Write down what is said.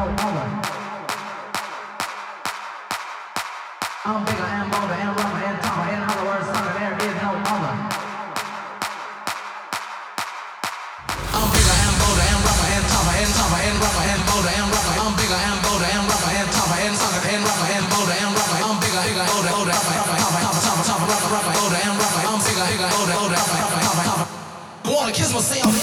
no other. I'm bigger and bolder and rougher and tougher. In other words, sucker, there is no other. I'm bigger and bolder and rougher and tougher and tougher and rougher and bolder and rougher. I'm bigger and bolder and rougher and tougher and sucker and rougher and bolder and rougher. I'm bigger, bigger, bolder, bolder, tougher, tougher, tougher, tougher, tougher, rougher, rougher, bolder and rougher. I'm bigger, bigger, bolder, bolder, tougher, tougher, tougher. Wanna kiss myself?